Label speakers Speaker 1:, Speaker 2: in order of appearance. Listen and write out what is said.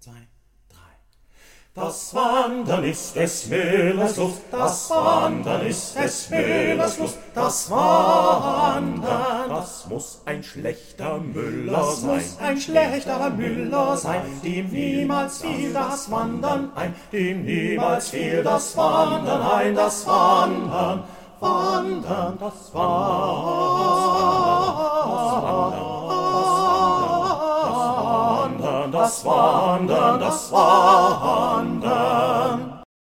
Speaker 1: 2, 3. Das Wandern ist des Müllers Lust, das Wandern ist des Müllers Lust, das Wandern. Das muss ein schlechter Müller sein, das muss ein schlechter Müller sein, dem niemals fiel das Wandern ein, dem niemals fiel das Wandern ein, das Wandern, Wandern, das Wandern, das Wandern, das Wandern.